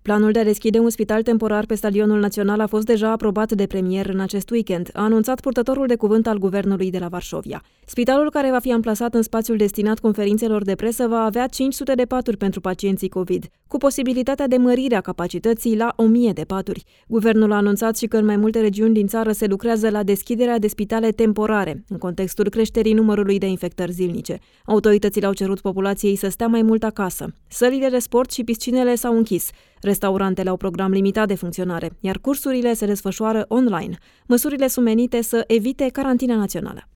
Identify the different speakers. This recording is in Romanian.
Speaker 1: Planul de a deschide un spital temporar pe Stadionul Național a fost deja aprobat de premier în acest weekend, a anunțat purtătorul de cuvânt al guvernului de la Varșovia. Spitalul, care va fi amplasat în spațiul destinat conferințelor de presă, va avea 500 de paturi pentru pacienții COVID, cu posibilitatea de mărire a capacității la 1000 de paturi. Guvernul a anunțat și că în mai multe regiuni din țară se lucrează la deschiderea de spitale temporare, în contextul creșterii numărului de infectări zilnice. Autoritățile au cerut populației să stea mai mult acasă. Sălile de sport și piscinele s-au închis. Restaurantele au program limitat de funcționare, iar cursurile se desfășoară online. Măsurile sunt menite să evite carantina națională.